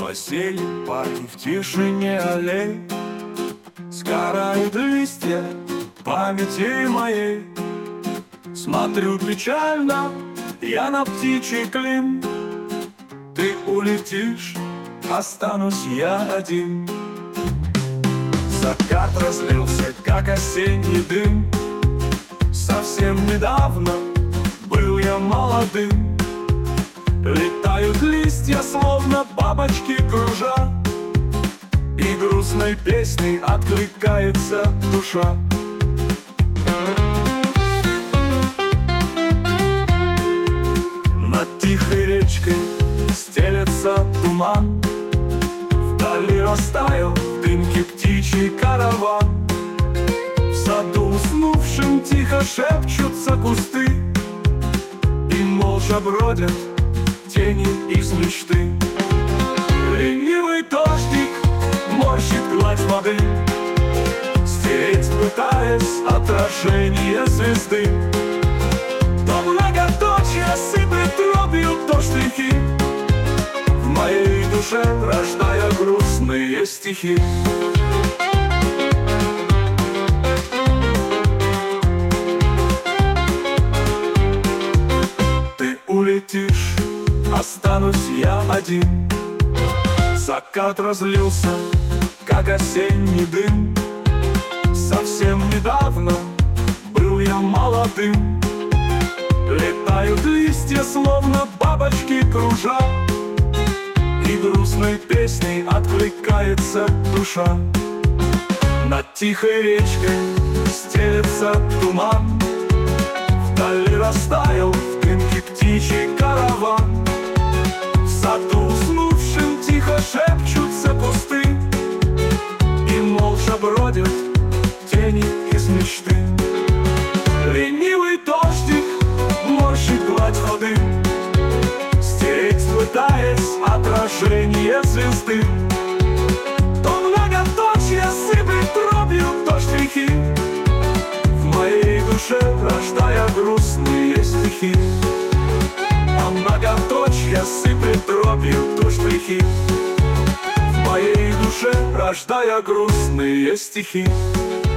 Осень, парки в тишине аллей, сгорают листья памяти моей. Смотрю печально я на птичий клин. Ты улетишь, останусь я один. Закат разлился, как осенний дым. Совсем недавно был я молодым. Летают листья, словно бабочки кружа, и грустной песней откликается душа. Над тихой речкой стелется туман, вдали растаял в дымке птичий караван. В саду уснувшим тихо шепчутся кусты, и молча бродят тени из мечты. Ленивый дождик морщит гладь воды, стереть пытаясь отражение звезды. То многоточие сыпет дробью, то штрихи, в моей душе рождая грустные стихи. Ты улетишь, останусь я один. Закат разлился, как осенний дым. Совсем недавно был я молодым. Летают листья, словно бабочки кружа, и грустной песней откликается душа. Над тихой речкой стелется туман, вдали растаял в дымке птичий караван. В саду уснувшим тихо шепчутся кусты, и молча бродят тени из мечты. Ленивый дождик морщит гладь воды, стереть пытаясь отражение звезды. То многоточие сыпет дробью, то штрихи, в моей душе рождая грустные стихи. А многоточие сыпет дробью, то штрихи, в моей душе рождая грустные стихи.